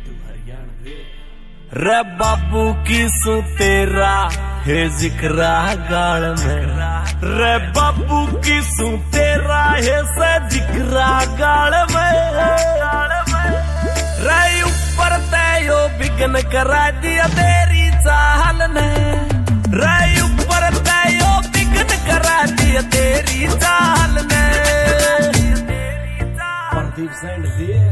रे बाबू की सू तेरा है जिक्रा गाल में, रे बाबू की सू तेरा है से जिक्रा गाल में, रे ऊपर तयो बिगन करा दिया तेरी चाल ने, रे ऊपर तयो बिगन करा दिया तेरी चाल ने। प्रदीप सेंड दिए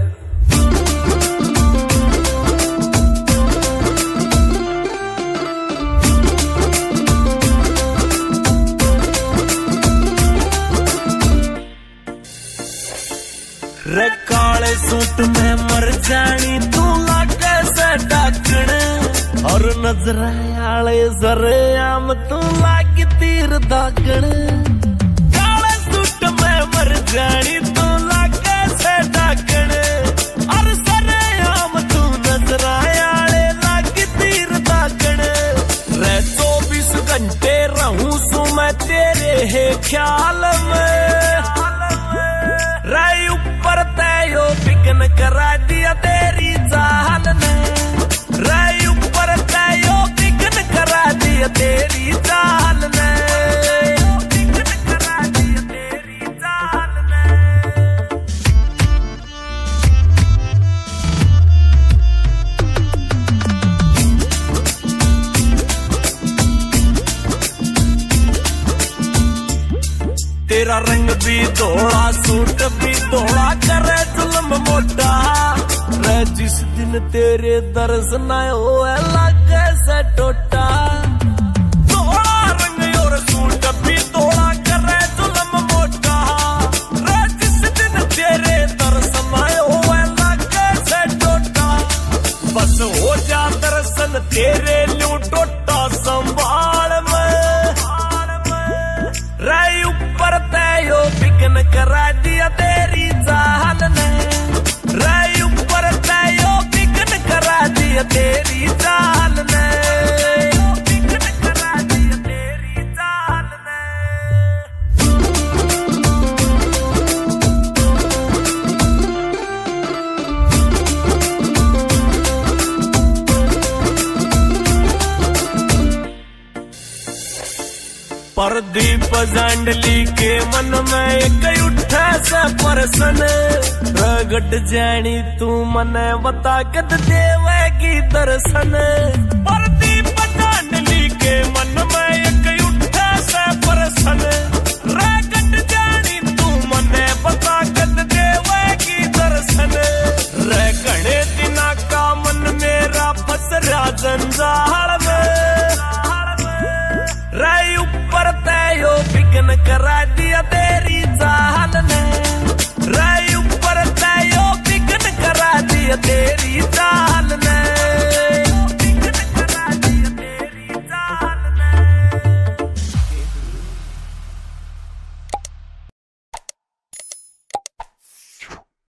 रे काले सूट में मर जानी तू लागे से डाकण, और नजर आले जरे आम तू लागी तीर दागण। काले सूट में मर जानी तू लागे से डाकण, और जरे आम तू नजर आले लागी तीर दागण। रे 24 घंटे रहूं सू मैं तेरे है ख्याल में, रे ऊपर तयो बिगन करा दिया तेरी चाल ने, रे ऊपर तयो बिगन करा दिया तेरी चाल ने, बिगन करा दिया तेरी चाल ने। तेरा रंग भी धोला सूट भी धोला करे जुल्म मोटा, रे जिस दिन तेरे दर्शन होए लागे से टोटा। धोला रंग और सूट भी धोला करे जुल्म मोटा, रे जिस दिन तेरे दर्शन होए लागे से टोटा। बस हो जा दर्शन तेरे लियो टोटा संभाल में, रे ऊपर तयो बिगन करा दिया तेरी चाल ने, रे ऊपर तयो बिगन करा दिया तेरी चाल ने, बिगन करा दिया तेरी चाल ने। प्रदीप जांडली के मन में एक उठा सा परसन, प्रगट जानी तू मने बता कद देवेगी दर्शन। प्रदीप जांडली के मन में एक